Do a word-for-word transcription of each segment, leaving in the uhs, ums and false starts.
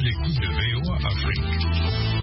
l'écoute de V O A Afrique.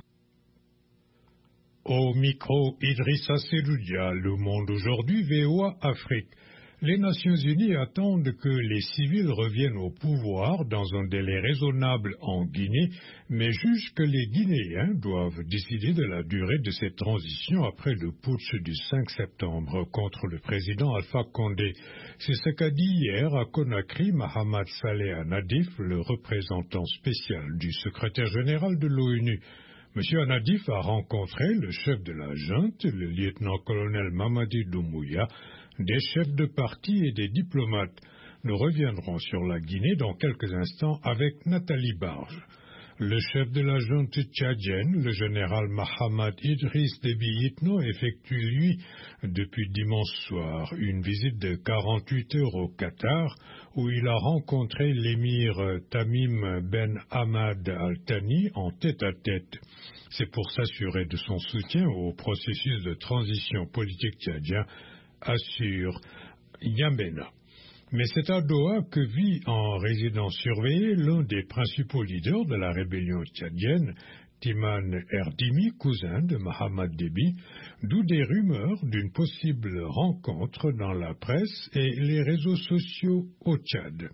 Au micro, Idrissa Seloudia, Le Monde aujourd'hui, V O A Afrique. Les Nations Unies attendent que les civils reviennent au pouvoir dans un délai raisonnable en Guinée, mais jugent que les Guinéens doivent décider de la durée de cette transition après le putsch du cinq septembre contre le président Alpha Condé. C'est ce qu'a dit hier à Conakry Mahamat Saleh Nadif, le représentant spécial du secrétaire général de l'ONU. M. Anadif a rencontré le chef de la junte, le lieutenant-colonel Mamadi Doumbouya, des chefs de parti et des diplomates. Nous reviendrons sur la Guinée dans quelques instants avec Nathalie Barge. Le chef de la junte tchadienne, le général Mahamad Idriss Déby Itno, effectue, lui, depuis dimanche soir, une visite de quarante-huit heures au Qatar, où il a rencontré l'émir Tamim Ben Hamad Al Thani en tête-à-tête. C'est pour s'assurer de son soutien au processus de transition politique tchadien, assure N'Djamena. Mais c'est à Doha que vit en résidence surveillée l'un des principaux leaders de la rébellion tchadienne, Timan Erdimi, cousin de Mahamad Déby, d'où des rumeurs d'une possible rencontre dans la presse et les réseaux sociaux au Tchad.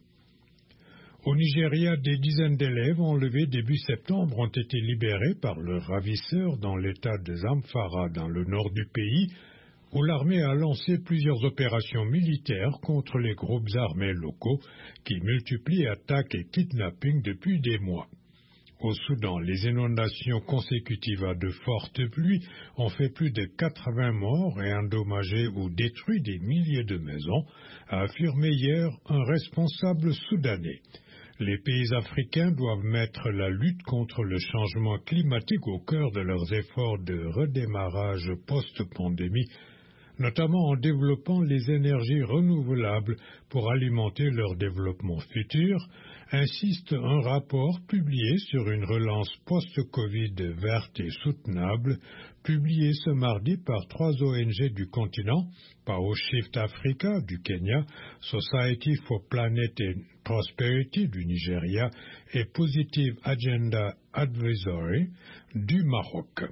Au Nigeria, des dizaines d'élèves enlevés début septembre ont été libérés par leurs ravisseurs dans l'état de Zamfara, dans le nord du pays, où l'armée a lancé plusieurs opérations militaires contre les groupes armés locaux qui multiplient attaques et kidnappings depuis des mois. Au Soudan, les inondations consécutives à de fortes pluies ont fait plus de quatre-vingts morts et endommagé ou détruit des milliers de maisons, a affirmé hier un responsable soudanais. Les pays africains doivent mettre la lutte contre le changement climatique au cœur de leurs efforts de redémarrage post-pandémie, notamment en développant les énergies renouvelables pour alimenter leur développement futur, insiste un rapport publié sur une relance post-Covid verte et soutenable, publié ce mardi par trois O N G du continent, PowerShift Africa du Kenya, Society for Planet and Prosperity du Nigeria et Positive Agenda Advisory du Maroc.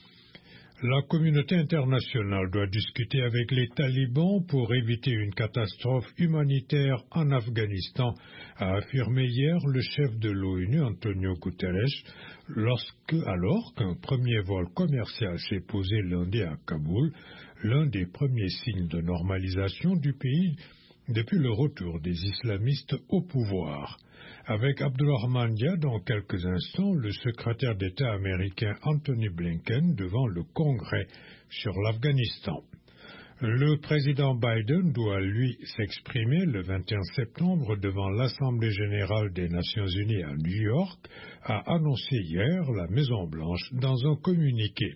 La communauté internationale doit discuter avec les talibans pour éviter une catastrophe humanitaire en Afghanistan, a affirmé hier le chef de l'ONU, Antonio Guterres, lorsque, alors qu'un premier vol commercial s'est posé lundi à Kaboul, l'un des premiers signes de normalisation du pays depuis le retour des islamistes au pouvoir. Avec Abdulrahman Dia dans quelques instants, le secrétaire d'État américain Anthony Blinken devant le Congrès sur l'Afghanistan. Le président Biden doit, lui, s'exprimer le vingt et un septembre devant l'Assemblée générale des Nations unies à New York, a annoncé hier la Maison-Blanche dans un communiqué.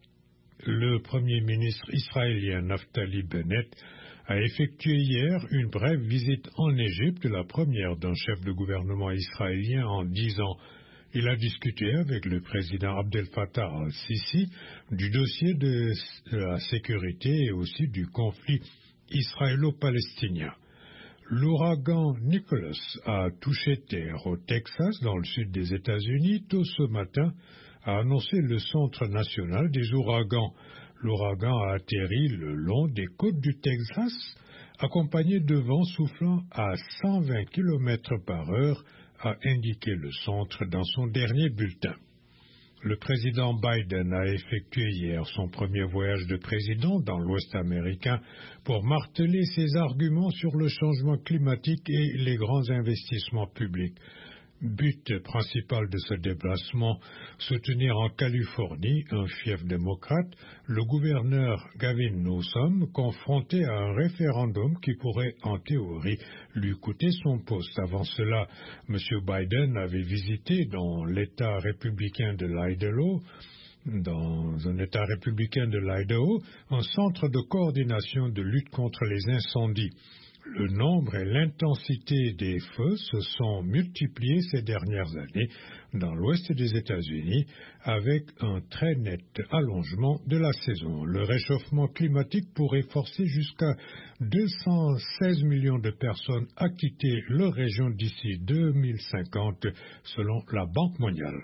Le premier ministre israélien Naftali Bennett a effectué hier une brève visite en Égypte, la première d'un chef de gouvernement israélien en dix ans. Il a discuté avec le président Abdel Fattah al-Sisi du dossier de la sécurité et aussi du conflit israélo-palestinien. L'ouragan Nicholas a touché terre au Texas, dans le sud des États-Unis, tôt ce matin, a annoncé le Centre national des ouragans. L'ouragan a atterri le long des côtes du Texas, accompagné de vents soufflant à cent vingt kilomètres par heure, a indiqué le centre dans son dernier bulletin. Le président Biden a effectué hier son premier voyage de président dans l'Ouest américain pour marteler ses arguments sur le changement climatique et les grands investissements publics. But principal de ce déplacement, soutenir en Californie un fief démocrate, le gouverneur Gavin Newsom, confronté à un référendum qui pourrait, en théorie, lui coûter son poste. Avant cela, M. Biden avait visité dans l'État républicain de l'Idaho, dans un État républicain de l'Idaho, un centre de coordination de lutte contre les incendies. Le nombre et l'intensité des feux se sont multipliés ces dernières années dans l'ouest des États-Unis avec un très net allongement de la saison. Le réchauffement climatique pourrait forcer jusqu'à deux cent seize millions de personnes à quitter leur région d'ici deux mille cinquante selon la Banque mondiale.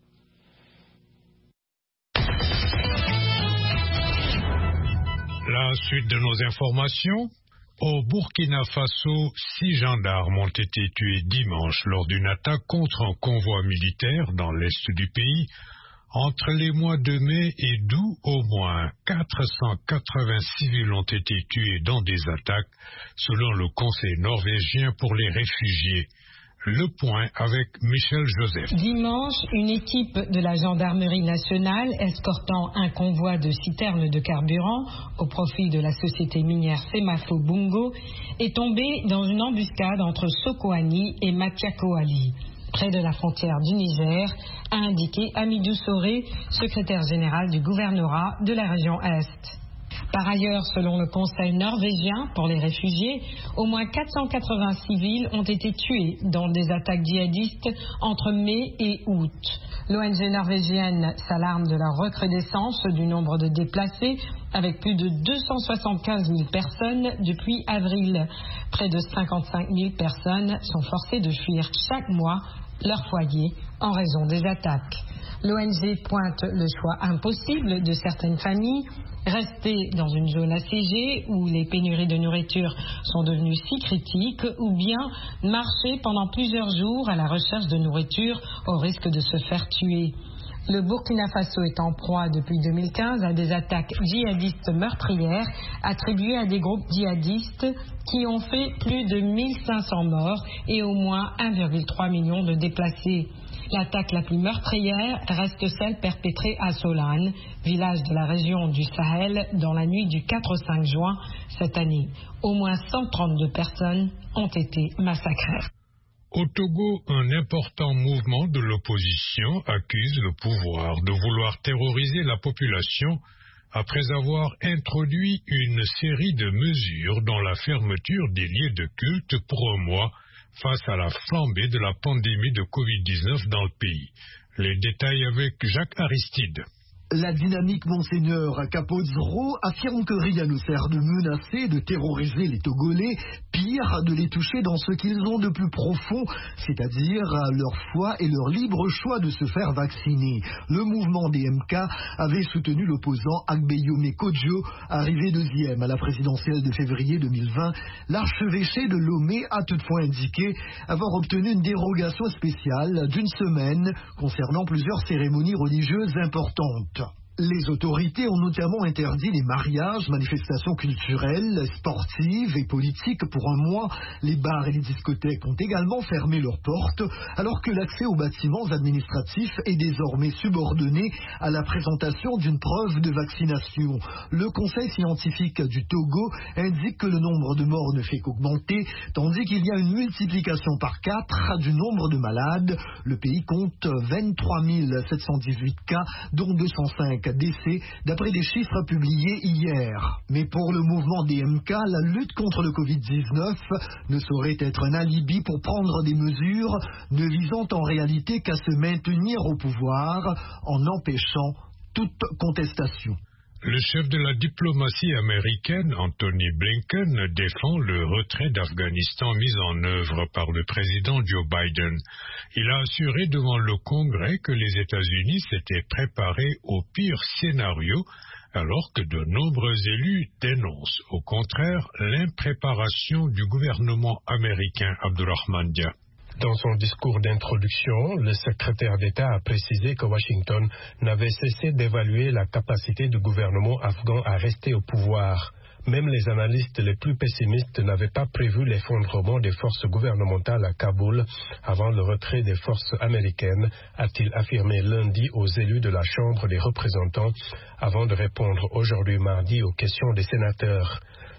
La suite de nos informations. Au Burkina Faso, six gendarmes ont été tués dimanche lors d'une attaque contre un convoi militaire dans l'est du pays. Entre les mois de mai et d'août, au moins quatre cent quatre-vingts civils ont été tués dans des attaques, selon le Conseil norvégien pour les réfugiés. Le point avec Michel Joseph. Dimanche, une équipe de la gendarmerie nationale escortant un convoi de citernes de carburant au profit de la société minière Semafo Bungo est tombée dans une embuscade entre Sokoani et Matiakoali, près de la frontière du Niger, a indiqué Amidou Soré, secrétaire général du gouvernorat de la région Est. Par ailleurs, selon le Conseil norvégien pour les réfugiés, au moins quatre cent quatre-vingts civils ont été tués dans des attaques djihadistes entre mai et août. L'O N G norvégienne s'alarme de la recrudescence du nombre de déplacés, avec plus de deux cent soixante-quinze mille personnes depuis avril. Près de cinquante-cinq mille personnes sont forcées de fuir chaque mois leur foyer en raison des attaques. L'O N G pointe le choix impossible de certaines familles, rester dans une zone assiégée où les pénuries de nourriture sont devenues si critiques, ou bien marcher pendant plusieurs jours à la recherche de nourriture au risque de se faire tuer. Le Burkina Faso est en proie depuis deux mille quinze à des attaques djihadistes meurtrières attribuées à des groupes djihadistes qui ont fait plus de mille cinq cents morts et au moins un virgule trois million de déplacés. L'attaque la plus meurtrière reste celle perpétrée à Solane, village de la région du Sahel, dans la nuit du quatre au cinq juin cette année. Au moins cent trente-deux personnes ont été massacrées. Au Togo, un important mouvement de l'opposition accuse le pouvoir de vouloir terroriser la population après avoir introduit une série de mesures dont la fermeture des lieux de culte pour un mois face à la flambée de la pandémie de covid dix-neuf dans le pays. Les détails avec Jacques Aristide. La dynamique Monseigneur Kapozro affirme que rien ne sert de menacer, de terroriser les Togolais, pire, de les toucher dans ce qu'ils ont de plus profond, c'est-à-dire leur foi et leur libre choix de se faire vacciner. Le mouvement D M K avait soutenu l'opposant Agbeyome Kodjo, arrivé deuxième à la présidentielle de février deux mille vingt. L'archevêché de Lomé a toutefois indiqué avoir obtenu une dérogation spéciale d'une semaine concernant plusieurs cérémonies religieuses importantes. Les autorités ont notamment interdit les mariages, manifestations culturelles, sportives et politiques pour un mois. Les bars et les discothèques ont également fermé leurs portes, alors que l'accès aux bâtiments administratifs est désormais subordonné à la présentation d'une preuve de vaccination. Le Conseil scientifique du Togo indique que le nombre de morts ne fait qu'augmenter, tandis qu'il y a une multiplication par quatre du nombre de malades. Le pays compte vingt-trois mille sept cent dix-huit cas, dont deux cent cinq décès, d'après des chiffres publiés hier. Mais pour le mouvement D M K, la lutte contre le covid dix-neuf ne saurait être un alibi pour prendre des mesures ne visant en réalité qu'à se maintenir au pouvoir en empêchant toute contestation. Le chef de la diplomatie américaine, Anthony Blinken, défend le retrait d'Afghanistan mis en œuvre par le président Joe Biden. Il a assuré devant le Congrès que les États-Unis s'étaient préparés au pire scénario, alors que de nombreux élus dénoncent au contraire l'impréparation du gouvernement américain. Abdurrahman Dia. Dans son discours d'introduction, le secrétaire d'État a précisé que Washington n'avait cessé d'évaluer la capacité du gouvernement afghan à rester au pouvoir. Même les analystes les plus pessimistes n'avaient pas prévu l'effondrement des forces gouvernementales à Kaboul avant le retrait des forces américaines, a-t-il affirmé lundi aux élus de la Chambre des représentants, avant de répondre aujourd'hui mardi aux questions des sénateurs.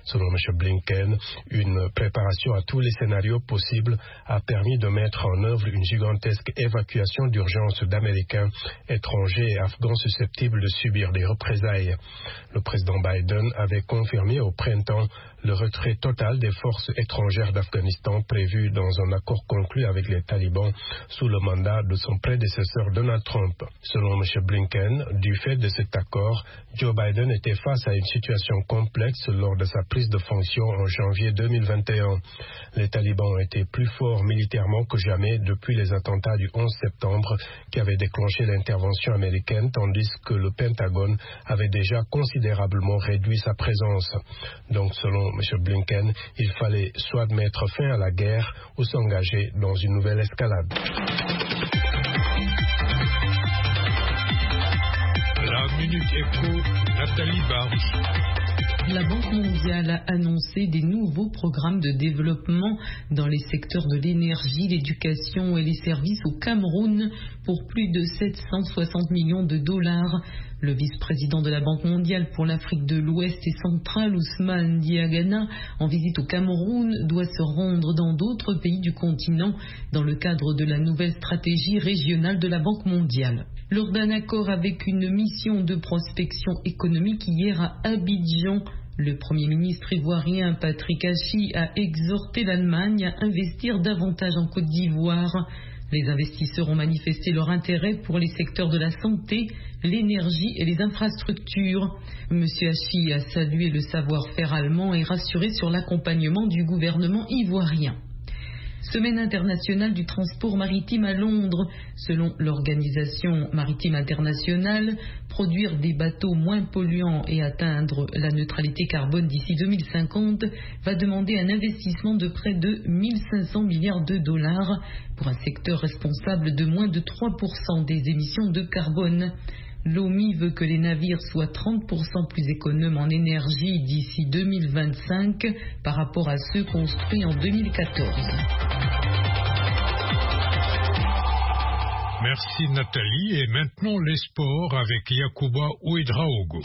Selon M. Blinken, une préparation à tous les scénarios possibles a permis de mettre en œuvre une gigantesque évacuation d'urgence d'Américains, étrangers et Afghans susceptibles de subir des représailles. Le président Biden avait confirmé au printemps le retrait total des forces étrangères d'Afghanistan prévu dans un accord conclu avec les talibans sous le mandat de son prédécesseur Donald Trump. Selon M. Blinken, du fait de cet accord, Joe Biden était face à une situation complexe lors de sa prise de fonction en janvier deux mille vingt et un. Les talibans ont été plus forts militairement que jamais depuis les attentats du onze septembre qui avaient déclenché l'intervention américaine, tandis que le Pentagone avait déjà considérablement réduit sa présence. Donc, selon M. Blinken, il fallait soit mettre fin à la guerre ou s'engager dans une nouvelle escalade. La Minute Éco, Nathalie Barge. La Banque mondiale a annoncé des nouveaux programmes de développement dans les secteurs de l'énergie, l'éducation et les services au Cameroun pour plus de sept cent soixante millions de dollars. Le vice-président de la Banque mondiale pour l'Afrique de l'Ouest et centrale, Ousmane Diagana, en visite au Cameroun, doit se rendre dans d'autres pays du continent dans le cadre de la nouvelle stratégie régionale de la Banque mondiale. Lors d'un accord avec une mission de prospection économique hier à Abidjan, le Premier ministre ivoirien Patrick Hachi a exhorté l'Allemagne à investir davantage en Côte d'Ivoire. Les investisseurs ont manifesté leur intérêt pour les secteurs de la santé, l'énergie et les infrastructures. Monsieur Hachi a salué le savoir-faire allemand et rassuré sur l'accompagnement du gouvernement ivoirien. Semaine internationale du transport maritime à Londres. Selon l'Organisation maritime internationale, produire des bateaux moins polluants et atteindre la neutralité carbone d'ici deux mille cinquante va demander un investissement de près de mille cinq cents milliards de dollars pour un secteur responsable de moins de trois pour cent des émissions de carbone. L'O M I veut que les navires soient trente pour cent plus économes en énergie d'ici deux mille vingt-cinq par rapport à ceux construits en deux mille quatorze. Merci Nathalie. Et maintenant les sports avec Yacouba Ouedraogo.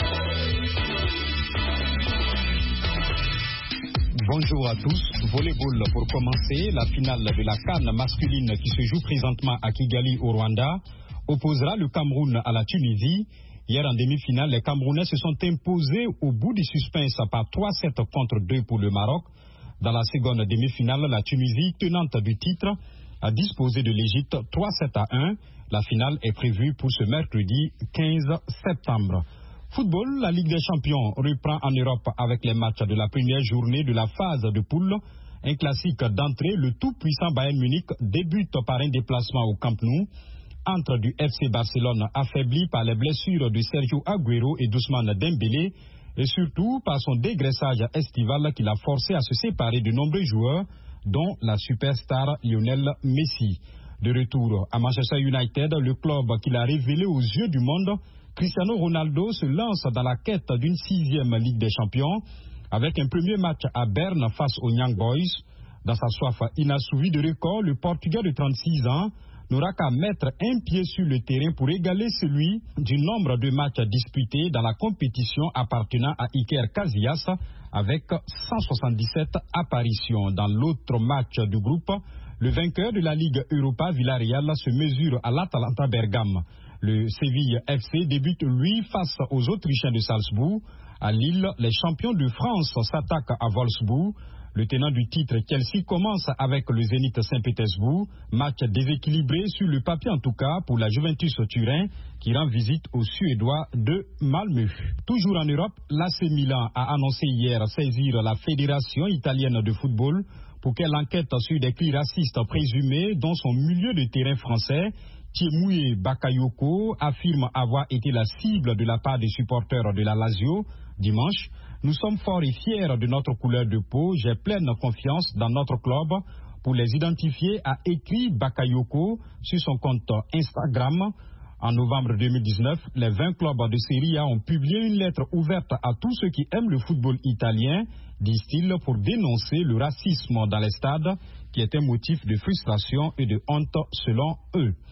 Bonjour à tous. Volleyball pour commencer. La finale de la CAN masculine qui se joue présentement à Kigali au Rwanda opposera le Cameroun à la Tunisie. Hier en demi-finale, les Camerounais se sont imposés au bout du suspense par trois sept contre deux pour le Maroc. Dans la seconde demi-finale, la Tunisie, tenante du titre, a disposé de l'Égypte trois sept à un. La finale est prévue pour ce mercredi quinze septembre. Football, la Ligue des Champions reprend en Europe avec les matchs de la première journée de la phase de poule. Un classique d'entrée, le tout-puissant Bayern Munich débute par un déplacement au Camp Nou. Entre du F C Barcelone affaibli par les blessures de Sergio Agüero et d'Ousmane Dembélé et surtout par son dégraissage estival qui l'a forcé à se séparer de nombreux joueurs dont la superstar Lionel Messi. De retour à Manchester United, le club qu'il a révélé aux yeux du monde, Cristiano Ronaldo se lance dans la quête d'une sixième Ligue des Champions avec un premier match à Berne face aux Young Boys. Dans sa soif inassouvie de record, le Portugais de trente-six ans n'aura qu'à mettre un pied sur le terrain pour égaler celui du nombre de matchs disputés dans la compétition appartenant à Iker Casillas avec cent soixante-dix-sept apparitions. Dans l'autre match du groupe, le vainqueur de la Ligue Europa, Villarreal, se mesure à l'Atalanta Bergame. Le Séville F C débute lui face aux Autrichiens de Salzbourg. À Lille, les champions de France s'attaquent à Wolfsburg. Le tenant du titre Chelsea commence avec le Zénith Saint-Pétersbourg, match déséquilibré sur le papier en tout cas pour la Juventus Turin qui rend visite aux Suédois de Malmö. Toujours en Europe, l'A C Milan a annoncé hier saisir la Fédération italienne de football pour qu'elle enquête sur des cris racistes présumés dont son milieu de terrain français, Thiemoué Bakayoko, affirme avoir été la cible de la part des supporters de la Lazio dimanche. Nous sommes forts et fiers de notre couleur de peau. J'ai pleine confiance dans notre club pour les identifier, a écrit Bakayoko sur son compte Instagram. En novembre deux mille dix-neuf, les vingt clubs de Serie A ont publié une lettre ouverte à tous ceux qui aiment le football italien, disent-ils, pour dénoncer le racisme dans les stades, qui est un motif de frustration et de honte selon eux.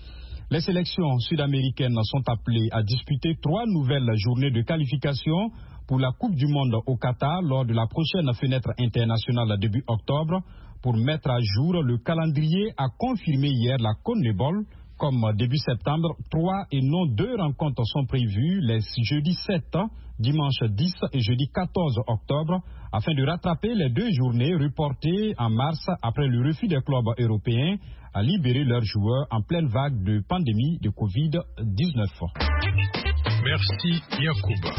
Les sélections sud-américaines sont appelées à disputer trois nouvelles journées de qualification pour la Coupe du Monde au Qatar lors de la prochaine fenêtre internationale début octobre. Pour mettre à jour le calendrier, a confirmé hier la CONMEBOL. Comme début septembre, trois et non deux rencontres sont prévues les jeudi sept, dimanche dix et jeudi quatorze octobre afin de rattraper les deux journées reportées en mars après le refus des clubs européens à libérer leurs joueurs en pleine vague de pandémie de covid dix-neuf. Merci Yacouba.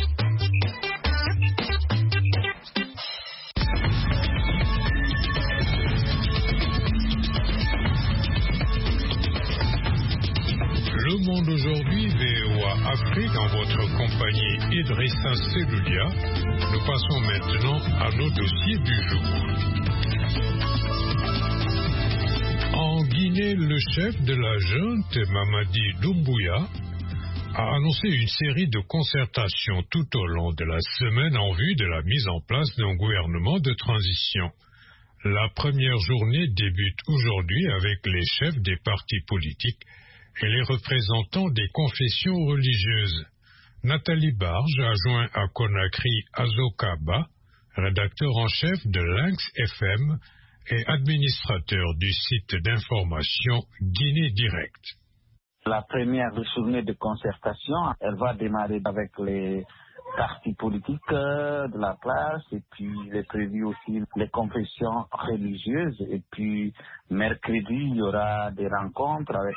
Le Monde aujourd'hui, V O A Afrique, en votre compagnie Idrissa Seloulia. Nous passons maintenant à nos dossiers du jour. En Guinée, le chef de la junte, Mamadi Doumbouya, a annoncé une série de concertations tout au long de la semaine en vue de la mise en place d'un gouvernement de transition. La première journée débute aujourd'hui avec les chefs des partis politiques et les représentants des confessions religieuses. Nathalie Barge a joint à Conakry Azokaba, rédacteur en chef de Lynx F M et administrateur du site d'information Guinée Direct. La première journée de concertation, elle va démarrer avec les partis politiques de la place et puis il est prévu aussi les confessions religieuses et puis mercredi il y aura des rencontres avec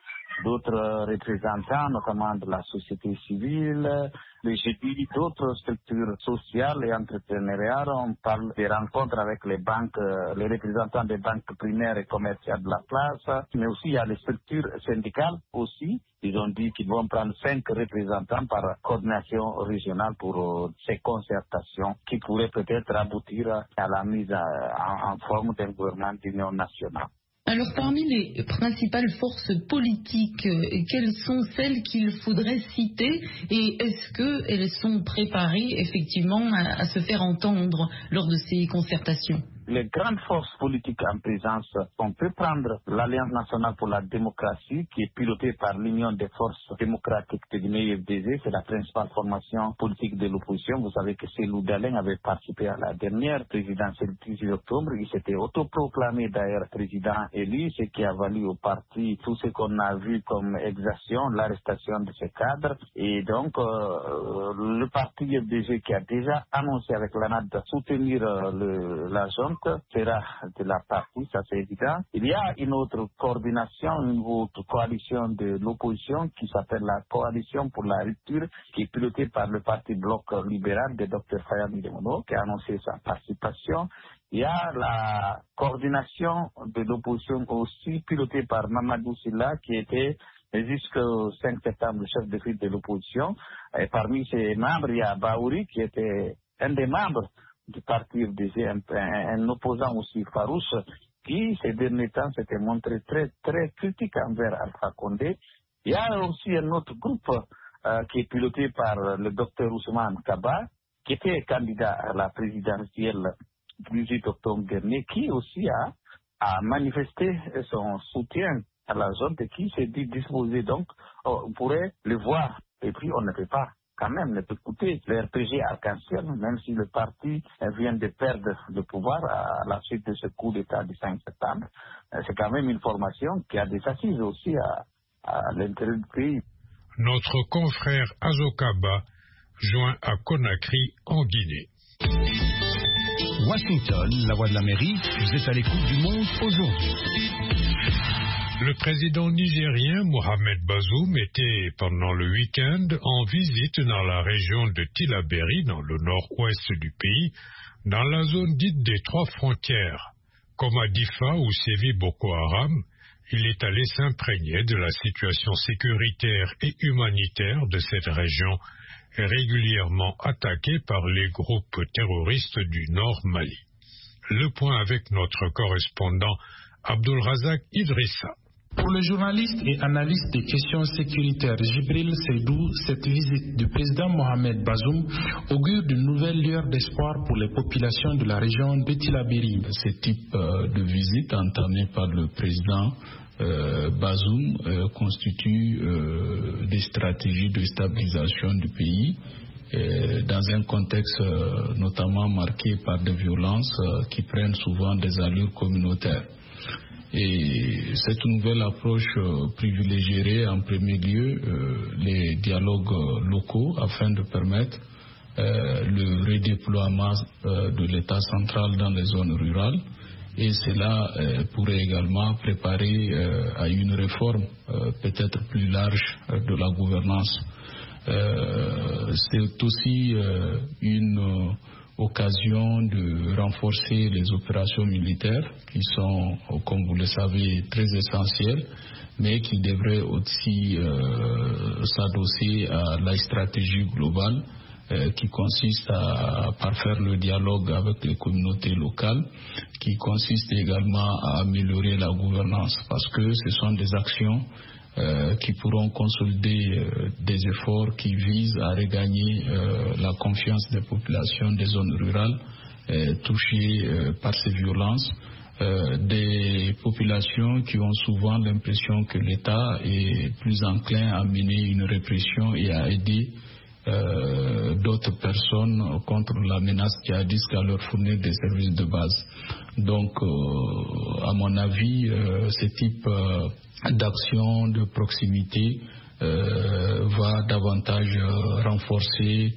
d'autres représentants, notamment de la société civile. Le jeudi, d'autres structures sociales et entrepreneuriales. On parle des rencontres avec les banques, les représentants des banques primaires et commerciales de la place. Mais aussi, il y a les structures syndicales aussi. Ils ont dit qu'ils vont prendre cinq représentants par coordination régionale pour ces concertations qui pourraient peut-être aboutir à la mise en, en forme d'un gouvernement d'union nationale. Alors, parmi les principales forces politiques, quelles sont celles qu'il faudrait citer et est-ce qu'elles sont préparées effectivement à, à se faire entendre lors de ces concertations ? Les grandes forces politiques en présence, on peut prendre l'Alliance nationale pour la démocratie qui est pilotée par l'Union des forces démocratiques de Guinée F D Z, c'est la principale formation politique de l'opposition. Vous savez que Cellou Dalein avait participé à la dernière présidentielle du dix-huit octobre. Il s'était autoproclamé d'ailleurs président élu, ce qui a valu au parti tout ce qu'on a vu comme exaction, l'arrestation de ses cadres. Et donc, euh, le parti F D Z qui a déjà annoncé avec l'A N A D de soutenir euh, le, la zone sera de la partie, ça c'est évident. Il y a une autre coordination, une autre coalition de l'opposition qui s'appelle la Coalition pour la rupture, qui est pilotée par le parti Bloc libéral de Dr Fayani Demono, qui a annoncé sa participation. Il y a la coordination de l'opposition aussi pilotée par Mamadou Sylla, qui était jusqu'au cinq septembre le chef de file de l'opposition. Et parmi ses membres, il y a Baouri, qui était un des membres du parti F D Z, un, un, un opposant aussi farouche, qui ces derniers temps s'était montré très très critique envers Alpha Condé. Il y a aussi un autre groupe euh, qui est piloté par le docteur Ousmane Kaba, qui était candidat à la présidentielle du dix-huit octobre dernier, qui aussi a, a manifesté son soutien à la zone et qui s'est dit disposé. Donc, on pourrait le voir. Et puis, on ne peut pas quand même ne peut écouter le R P G Arc-en-Ciel, même si le parti vient de perdre le pouvoir à la suite de ce coup d'État du cinq septembre. C'est quand même une formation qui a des assises aussi à, à l'intérieur du pays. Notre confrère Azokaba joint à Conakry en Guinée. Washington, la voix de l'Amérique, vous êtes à l'écoute du monde aujourd'hui. Le président nigérien Mohamed Bazoum était pendant le week-end en visite dans la région de Tillabéri, dans le nord-ouest du pays, dans la zone dite des trois frontières. Comme à Difa où sévit Boko Haram, il est allé s'imprégner de la situation sécuritaire et humanitaire de cette région, régulièrement attaquée par les groupes terroristes du Nord Mali. Le point avec notre correspondant Abdul Razak Idrissa. Pour le journaliste et analyste des questions sécuritaires Jibril Seydou, cette visite du président Mohamed Bazoum augure d'une nouvelle lueur d'espoir pour les populations de la région de Tillabéri. Ce type de visite entamée par le président euh, Bazoum euh, constituent euh, des stratégies de stabilisation du pays euh, dans un contexte euh, notamment marqué par des violences euh, qui prennent souvent des allures communautaires. Et cette nouvelle approche euh, privilégierait en premier lieu euh, les dialogues euh, locaux afin de permettre euh, le redéploiement euh, de l'État central dans les zones rurales. Et cela euh, pourrait également préparer euh, à une réforme euh, peut-être plus large euh, de la gouvernance. Euh, c'est aussi euh, une euh, occasion de renforcer les opérations militaires qui sont, comme vous le savez, très essentielles, mais qui devraient aussi euh, s'adosser à la stratégie globale euh, qui consiste à parfaire le dialogue avec les communautés locales, qui consiste également à améliorer la gouvernance, parce que ce sont des actions Euh, qui pourront consolider euh, des efforts qui visent à regagner euh, la confiance des populations des zones rurales euh, touchées euh, par ces violences, euh, des populations qui ont souvent l'impression que l'État est plus enclin à mener une répression et à aider euh, d'autres personnes contre la menace djihadiste qu'à leur fournir des services de base. Donc, euh, à mon avis, euh, ce type euh, d'action de proximité euh, va davantage euh, renforcer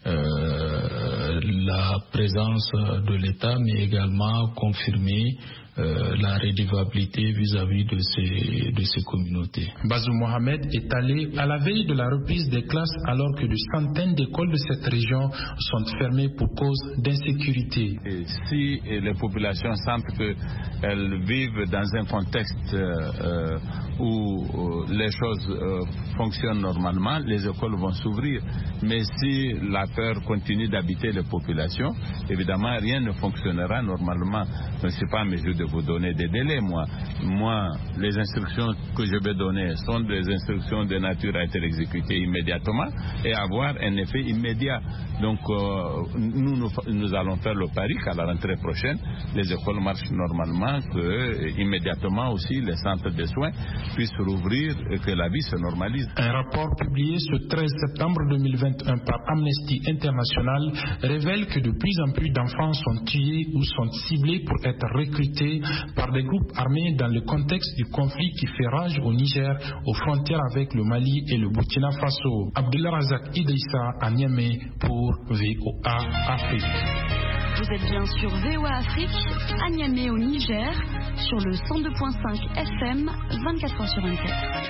euh, la présence de l'État, mais également confirmer euh, la redevabilité vis-à-vis de ces, de ces communautés. Bazoum Mohamed est allé à la veille de la reprise des classes alors que des centaines d'écoles de cette région sont fermées pour cause d'insécurité. Et si les populations sentent qu'elles vivent dans un contexte euh, où euh, les choses euh, fonctionnent normalement, les écoles vont s'ouvrir. Mais si la peur continue d'habiter les populations, évidemment rien ne fonctionnera normalement. Je ne suis pas en mesure de vous donner des délais, moi. Moi, les instructions que je vais donner sont des instructions de nature à être exécutées immédiatement et avoir un effet immédiat. Donc, euh, nous, nous, nous allons faire le pari qu'à la rentrée prochaine, les écoles marchent normalement, que euh, immédiatement aussi les centres de soins puissent rouvrir et que la vie se normalise. Un rapport publié ce treize septembre deux mille vingt et un par Amnesty International révèle que de plus en plus d'enfants sont tués ou sont ciblés pour être recrutés par des groupes armés dans le contexte du conflit qui fait rage au Niger, aux frontières avec le Mali et le Burkina Faso. Abdullah Razak Idrissa à Niamey pour V O A Afrique. Vous êtes bien sur V O A Afrique, à Niamey au Niger, sur le cent deux virgule cinq F M, vingt-quatre heures sur vingt-quatre.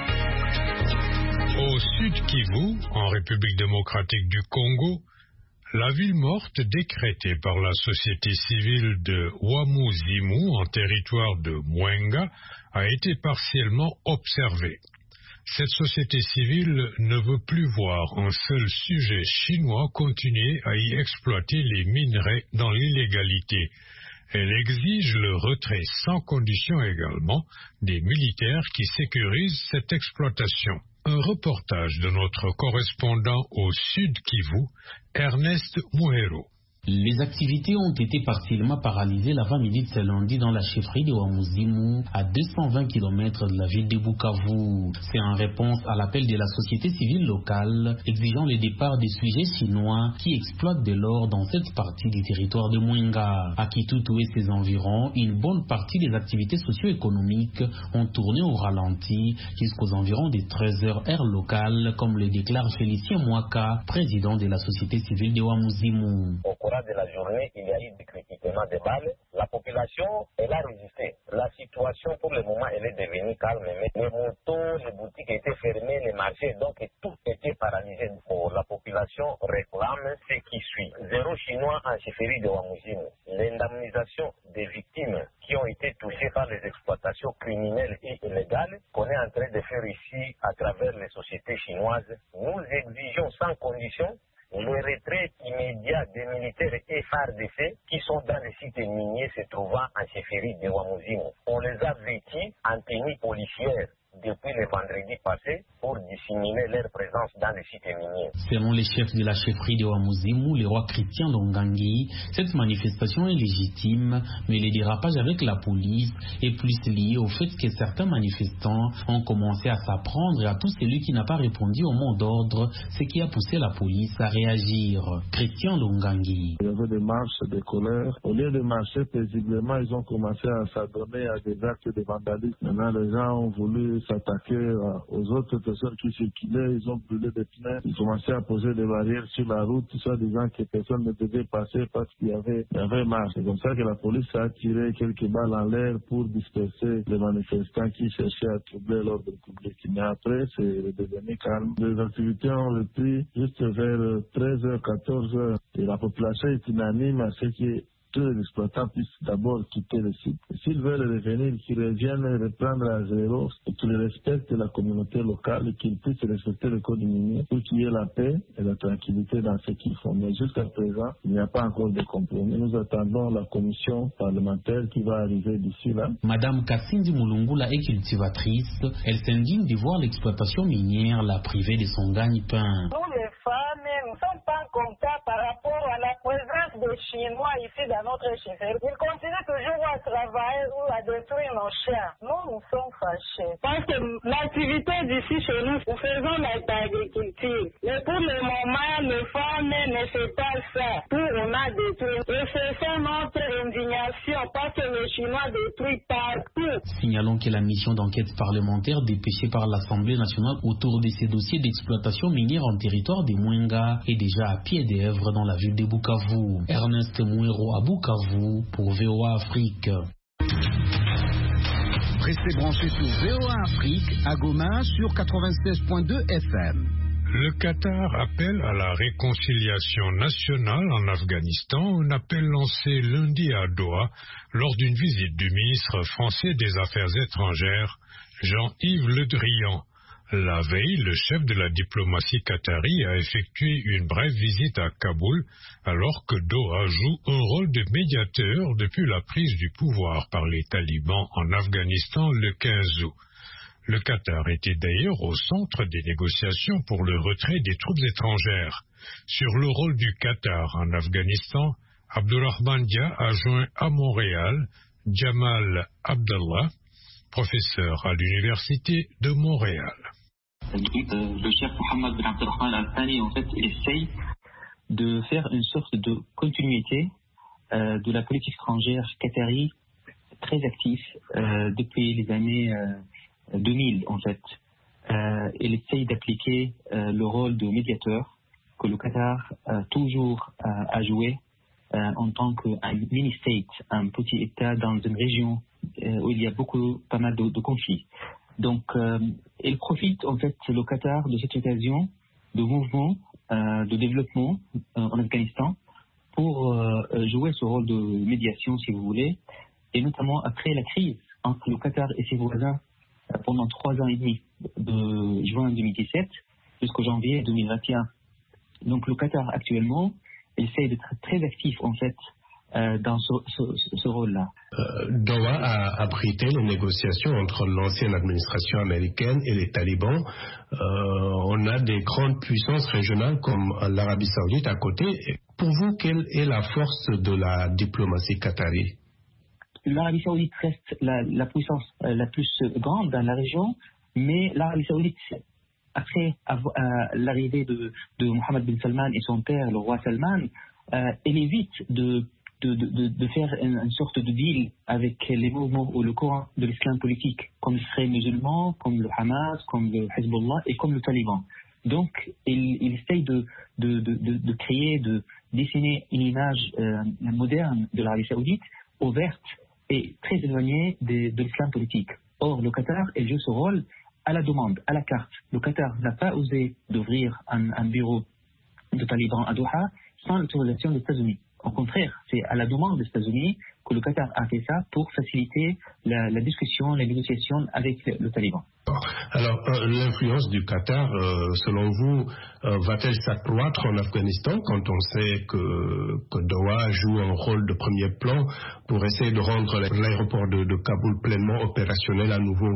Au sud Kivu, en République démocratique du Congo, la ville morte décrétée par la société civile de Ouamuzimu en territoire de Mwenga a été partiellement observée. Cette société civile ne veut plus voir un seul sujet chinois continuer à y exploiter les minerais dans l'illégalité. Elle exige le retrait sans condition également des militaires qui sécurisent cette exploitation. Un reportage de notre correspondant au Sud Kivu, Ernest Muhero. Les activités ont été partiellement paralysées l'avant-midi de ce lundi dans la chefferie de Ouamuzimu, à deux cent vingt kilomètres de la ville de Bukavu. C'est en réponse à l'appel de la société civile locale exigeant le départ des sujets chinois qui exploitent de l'or dans cette partie du territoire de Mwenga. À Kitutu et ses environs, une bonne partie des activités socio-économiques ont tourné au ralenti jusqu'aux environs des treize heures heure locale, comme le déclare Félicien Mwaka, président de la société civile de Ouamuzimu. De la journée, il y a eu des critiquements de balles. La population, elle a résisté. La situation, pour le moment, elle est devenue calme. Mais les motos, les boutiques étaient fermées, les marchés, donc tout était paralysé. Pour la population réclame ce qui suit. Zéro chinois en chefferie de Ouamuzimu. L'indemnisation des victimes qui ont été touchées par les exploitations criminelles et illégales qu'on est en train de faire ici à travers les sociétés chinoises. Nous exigeons sans condition le retrait immédiat des militaires F R D C qui sont dans les sites miniers se trouvant en chefferie de Ouamuzimu. On les a vêtus en tenue policière. depuis le vendredi passé pour dissimuler leur présence dans les sites miniers. Selon les chefs de la chefferie de Wamuzimu, les rois chrétiens d'Ongangi, cette manifestation est légitime, mais les dérapages avec la police est plus lié au fait que certains manifestants ont commencé à s'apprendre à tout celui qui n'a pas répondu au mot d'ordre, ce qui a poussé la police à réagir. Chrétien d'Ongangi. Il y avait des marches de colère. Au lieu de marcher paisiblement, ils ont commencé à s'adonner à des actes de vandalisme. Maintenant, les gens ont voulu s'attaquer aux autres personnes qui circulaient. Ils ont brûlé des pneus. Ils commençaient à poser des barrières sur la route, soit disant que personne ne devait passer parce qu'il y avait, il y avait marche. C'est comme ça que la police a tiré quelques balles en l'air pour disperser les manifestants qui cherchaient à troubler l'ordre public. Mais après, c'est devenu calme. Les activités ont repris juste vers treize heures, quatorze heures. Et la population est unanime à ce qui tous les exploitants puissent d'abord quitter le site. S'ils veulent revenir, qu'ils reviennent reprendre à zéro et qu'ils respectent la communauté locale et qu'ils puissent respecter le code minier pour qu'il y ait la paix et la tranquillité dans ce qu'ils font. Mais jusqu'à présent, il n'y a pas encore de compromis. Nous attendons la commission parlementaire qui va arriver d'ici là. Madame Kassindi Mulungula est cultivatrice. Elle s'indigne de voir l'exploitation minière la priver de son gagne-pain. Nous les femmes, nous ne sommes pas contents par rapport à la présence des Chinois ici dans notre chefferie. Ils continuent toujours à travailler ou à détruire nos chiens. Nous, nous sommes fâchés. Parce que l'activité d'ici chez nous, nous faisons l'agriculture. Mais pour le moment, les femmes ne font pas ça. Tout on a détruit. Et c'est ça notre indignation parce que les Chinois détruisent partout. Signalons que la mission d'enquête parlementaire dépêchée par l'Assemblée nationale autour de ces dossiers d'exploitation minière en territoire de Mwenga est déjà à pied d'œuvre dans la ville de Bukavu. Ernest Mouero à Bukavu pour V O A Afrique. Restez branchés sur V O A Afrique à Goma sur quatre-vingt-seize point deux F M. Le Qatar appelle à la réconciliation nationale en Afghanistan, un appel lancé lundi à Doha lors d'une visite du ministre français des Affaires étrangères, Jean-Yves Le Drian. La veille, le chef de la diplomatie qatari a effectué une brève visite à Kaboul, alors que Doha joue un rôle de médiateur depuis la prise du pouvoir par les talibans en Afghanistan le quinze août. Le Qatar était d'ailleurs au centre des négociations pour le retrait des troupes étrangères. Sur le rôle du Qatar en Afghanistan, Abdurrahman Dia a joint à Montréal Jamal Abdallah, professeur à l'Université de Montréal. Le chef Mohamed Ben Abdurrahman Al-Thani en fait essaye de faire une sorte de continuité euh, de la politique étrangère qatari très actif euh, depuis les années euh, deux mille en fait. Euh, il essaye d'appliquer euh, le rôle de médiateur que le Qatar a toujours euh, a joué euh, en tant qu'un mini-state, un petit État dans une région euh, où il y a beaucoup, pas mal de, de conflits. Donc, euh, il profite en fait le Qatar de cette occasion de mouvement euh, de développement euh, en Afghanistan pour euh, jouer ce rôle de médiation, si vous voulez, et notamment après la crise entre le Qatar et ses voisins euh, pendant trois ans et demi, de juin deux mille dix-sept jusqu'au janvier deux mille vingt et un. Donc, le Qatar actuellement essaie d'être très actif en fait Euh, dans ce, ce, ce rôle-là. Euh, Doha a abrité les négociations entre l'ancienne administration américaine et les talibans. Euh, on a des grandes puissances régionales comme l'Arabie Saoudite à côté. Pour vous, quelle est la force de la diplomatie qatari? L'Arabie Saoudite reste la, la puissance euh, la plus grande dans la région, mais l'Arabie Saoudite, après euh, l'arrivée de, de Mohammed bin Salman et son père, le roi Salman, euh, elle évite de De, de, de faire une, une sorte de deal avec les mouvements ou le courant de l'islam politique, comme les frères musulmans, comme le Hamas, comme le Hezbollah et comme le Taliban. Donc, il, il essaye de, de, de, de, de créer, de dessiner une image euh, moderne de l'Arabie Saoudite, ouverte et très éloignée de, de l'islam politique. Or, le Qatar, il joue ce rôle à la demande, à la carte. Le Qatar n'a pas osé d'ouvrir un, un bureau de talibans à Doha sans l'autorisation des États-Unis. Au contraire, c'est à la demande des États-Unis que le Qatar a fait ça pour faciliter la, la discussion, la négociation avec le, le Taliban. Alors, euh, l'influence du Qatar, euh, selon vous, euh, va-t-elle s'accroître en Afghanistan quand on sait que, que Doha joue un rôle de premier plan pour essayer de rendre l'aéroport de, de Kaboul pleinement opérationnel à nouveau?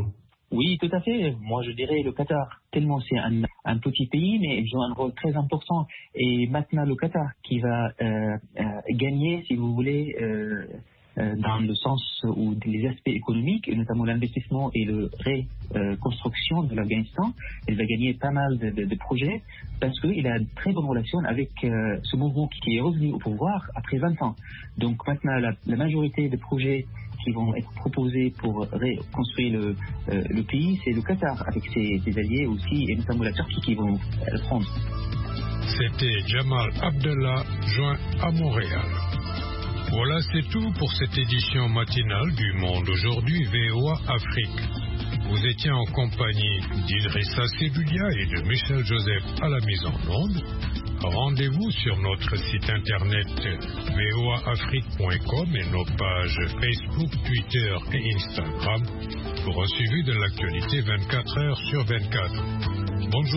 Oui, tout à fait. Moi, je dirais le Qatar, tellement c'est un, un petit pays, mais ils ont un rôle très important. Et maintenant, le Qatar qui va euh, euh, gagner, si vous voulez, euh, euh, dans le sens où les aspects économiques, et notamment l'investissement et la reconstruction de l'Afghanistan, elle va gagner pas mal de, de, de projets parce qu'il a une très bonne relation avec euh, ce mouvement qui est revenu au pouvoir après vingt ans. Donc maintenant, la, la majorité des projets qui vont être proposés pour reconstruire le, euh, le pays, c'est le Qatar, avec ses, ses alliés aussi, et notamment la Turquie qui vont le prendre. C'était Jamal Abdallah, joint à Montréal. Voilà, c'est tout pour cette édition matinale du Monde Aujourd'hui V O A Afrique. Vous étiez en compagnie d'Idrissa Seloudia et de Michel Joseph à la mise en onde. Rendez-vous sur notre site internet v o a afrique point com et nos pages Facebook, Twitter et Instagram pour un suivi de l'actualité vingt-quatre heures sur vingt-quatre. Bonjour.